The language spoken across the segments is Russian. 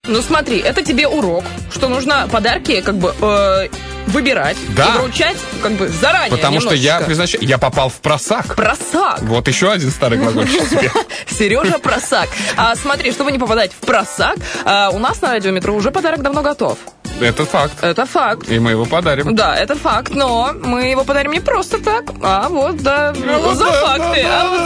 Ну смотри, это тебе урок, что нужно подарки как бы выбирать и вручать как бы заранее. Потому что я, признаюсь, я попал в просак. Просак? Вот еще один старый глагольчик тебе. Сережа просак. Смотри, чтобы не попадать в просак, у нас на Радиометро уже подарок давно готов. Это факт. Это факт. И мы его подарим. Да, это факт, но мы его подарим не просто так, а вот, да, за факты.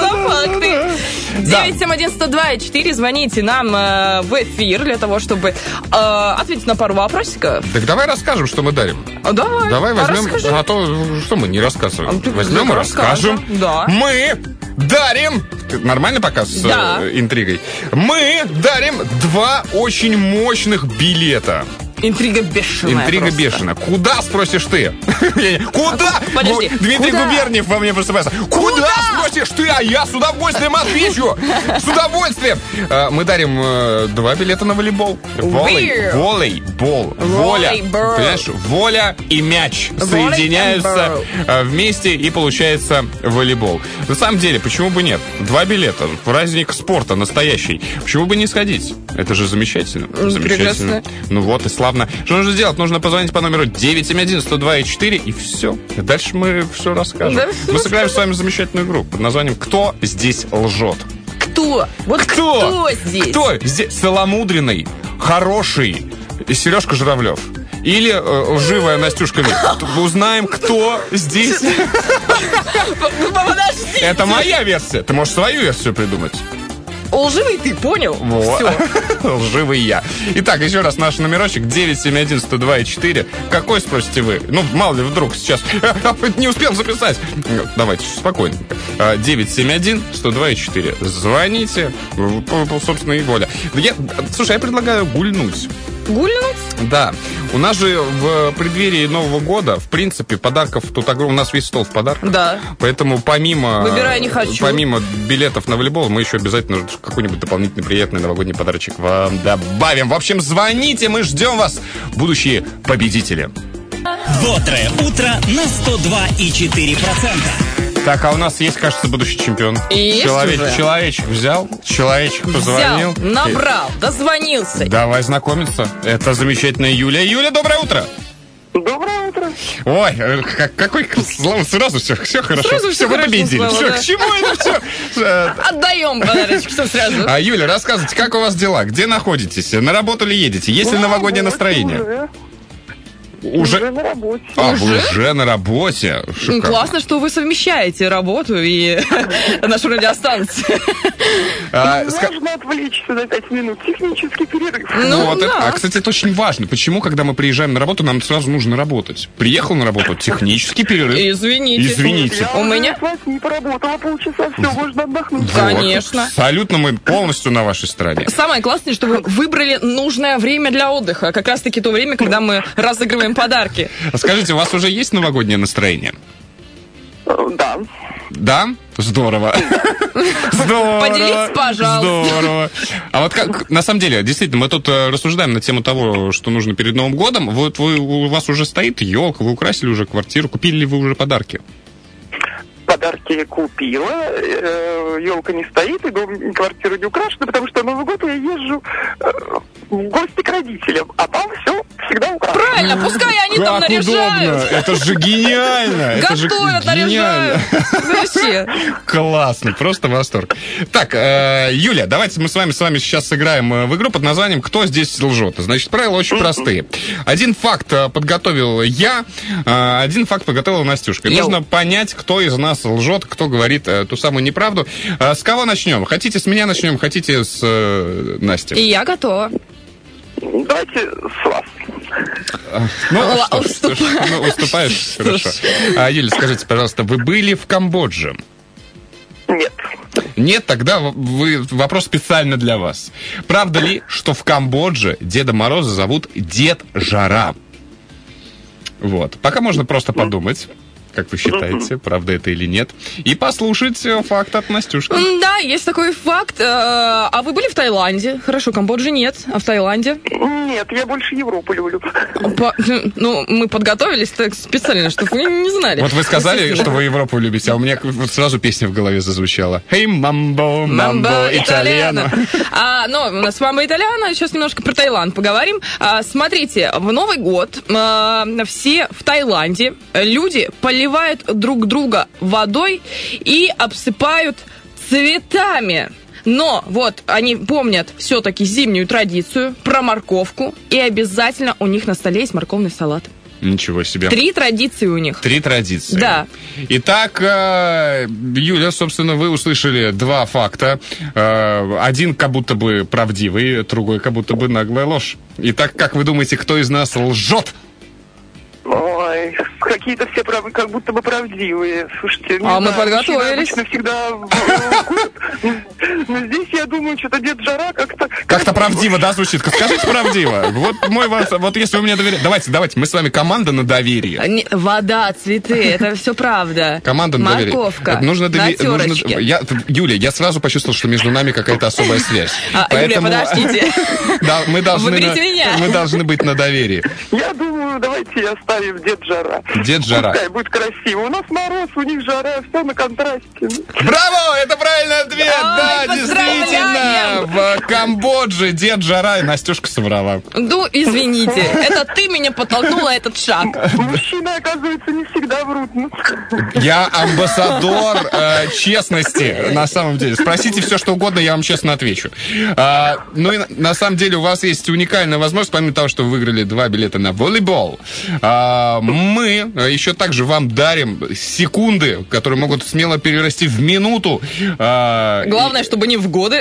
971-102-4, звоните нам в эфир для того, чтобы ответить на пару вопросиков. Так давай расскажем, что мы дарим. Давай возьмем, расскажи. а то что мы не рассказываем. Возьмем и расскажем. расскажем. Да. Мы дарим... Нормальный показ с интригой? Мы дарим 2 очень мощных билета. Интрига бешеная. Интрига бешеная. Куда, спросишь ты? Куда? Подожди. Дмитрий Губерниев во мне просыпается. Куда, спросишь ты? А я с удовольствием отвечу. С удовольствием. Мы дарим 2 билета на волейбол. Волейбол. Воля. Понимаешь? Воля и мяч соединяются вместе, и получается волейбол. На самом деле, почему бы нет? 2 билета. Праздник спорта настоящий. Почему бы не сходить? Это же замечательно. Замечательно. Ну вот и славно. Что нужно сделать? Нужно позвонить по номеру 971-102-4, и все. И дальше мы все расскажем. Мы сыграем с вами замечательную игру под названием «Кто здесь лжет?». Кто? Вот кто здесь? Кто здесь целомудренный, хороший Сережка Журавлев? Или лживая Настюшка Вик? Узнаем, кто здесь. Подожди. Это моя версия. Ты можешь свою версию придумать. Лживый ты, понял? Вот. Все. Лживый я. Итак, еще раз наш номерочек 971-102-4. Какой, спросите вы? Ну, мало ли, вдруг сейчас не успел записать. Давайте, спокойненько. 971-102-4. Звоните. Собственно, и воля. Слушай, я предлагаю гульнуть. Гульнуть? Да. У нас же в преддверии Нового года, в принципе, подарков тут огромный. У нас весь стол в подарках. Да. Поэтому Выбирай не хочу. Помимо билетов на волейбол, мы еще обязательно какой-нибудь дополнительный приятный новогодний подарочек вам добавим. В общем, звоните, мы ждем вас, будущие победители. Бодрое утро на 102,4%. Так, а у нас есть, кажется, будущий чемпион. Человечек взял, человечек позвонил. Взял, набрал, дозвонился. Давай знакомиться. Это замечательная Юля. Юля, доброе утро. Доброе утро. Ой, какой сразу все хорошо. Сразу все вы победили. Все, да. к чему это все? Отдаем подарочек, что сразу. Юля, рассказывайте, как у вас дела? Где находитесь? На работу ли едете? Есть ли новогоднее настроение? Уже на работе. Уже на работе. Шикарно. Классно, что вы совмещаете работу и нашу радиостанцию. Можно отвлечься на 5 минут. Технический перерыв. Кстати, это очень важно. Почему, когда мы приезжаем на работу, нам сразу нужно работать? Приехал на работу, технический перерыв. Извините. У меня не поработала полчаса, все, можно отдохнуть. Конечно. Абсолютно мы полностью на вашей стороне. Самое классное, что вы выбрали нужное время для отдыха. Как раз-таки то время, когда мы разыгрываем подарки. Скажите, у вас уже есть новогоднее настроение? Да. Да? Здорово. Поделитесь, пожалуйста. Здорово. А вот как, на самом деле, действительно, мы тут рассуждаем на тему того, что нужно перед Новым годом. Вот у вас уже стоит елка, вы украсили уже квартиру, купили ли вы уже подарки? Подарки купила, елка не стоит, и квартира не украшена, потому что на Новый год я езжу в гости к родителям, а там все всегда украшено. Правильно, пускай они там наряжают. Удобно. Это же гениально. Готовят, наряжают. Вообще. Классно, просто восторг. Так, Юля, давайте мы с вами сейчас сыграем в игру под названием «Кто здесь лжет?». Значит, правила очень простые. Один факт подготовил я, один факт подготовила Настюшка. Нужно понять, кто из нас лжет, кто говорит ту самую неправду. С кого начнем? Хотите с меня начнем, хотите с Настей? И я готова. Давайте с вас. Уступаешь? Хорошо. Юля, скажите, пожалуйста, вы были в Камбодже? Нет. Нет, тогда вопрос специально для вас. Правда ли, что в Камбодже Деда Мороза зовут Дед Жара? Вот. Пока можно просто подумать. как вы считаете, правда это или нет. И послушать факт от Настюшки. Да, есть такой факт. А вы были в Таиланде? Хорошо, Камбоджи нет, а в Таиланде? Нет, я больше Европу люблю. Ну, мы подготовились так специально, чтобы вы не знали. Вот вы сказали, что вы Европу любите, а у меня сразу песня в голове зазвучала. «Hey, mambo, mambo, italiano». Ну, у нас «Мамбо Итальяно». Сейчас немножко про Таиланд поговорим. Смотрите, в Новый год все в Таиланде люди поливают друг друга водой и обсыпают цветами. Но вот они помнят все-таки зимнюю традицию про морковку, и обязательно у них на столе есть морковный салат. Ничего себе. 3 традиции у них. 3 традиции. Да. Итак, Юля, собственно, вы услышали 2 факта. Один как будто бы правдивый, другой как будто бы наглая ложь. Итак, как вы думаете, кто из нас лжет? Ой, какие-то все как будто бы правдивые. Слушайте, мы подготовились. Обычно всегда но здесь, я думаю, что-то Дед Жара как-то... Как-то правдиво, да, звучит? Скажите правдиво. Вот если вы мне доверяете... Давайте, мы с вами команда на доверие. Вода, цветы, это все правда. Команда на доверие. Морковка, нужно на терочке. Юля, я сразу почувствовал, что между нами какая-то особая связь. Юля, подождите. Да, мы должны быть на доверии. Я думаю, давайте оставим Дед Жара. Дед Жара. Пускай будет красиво. У нас мороз, у них жара, все на контрасте. Браво! Это правильный ответ! Да, действительно! В Камбодже Дед Жара, и Настюшка соврала. Ну, извините, это ты меня подтолкнула этот шаг. Мужчины, оказывается, не всегда врут. Я амбассадор честности, на самом деле. Спросите все, что угодно, я вам честно отвечу. Ну и на самом деле у вас есть уникальная возможность, помимо того, что вы выиграли 2 билета на волейбол, мы еще также вам дарим секунды, которые могут смело перерасти в минуту. Главное, чтобы не в годы.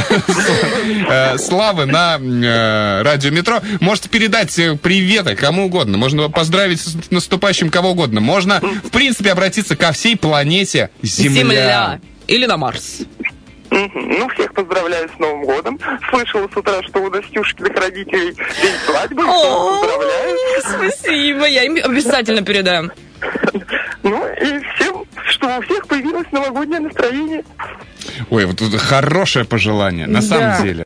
Славы на радио Метро. Можете передать приветы кому угодно. Можно поздравить с наступающим кого угодно. Можно, в принципе, обратиться ко всей планете Земля. Или на Марс. Ну, всех поздравляю с Новым годом. Слышала с утра, что у Настюшкиных родителей день свадьбы. Поздравляю. Спасибо, я им обязательно передам. Ну, и всем, что у всех появилось новогоднее настроение. Ой, вот это хорошее пожелание, на самом деле.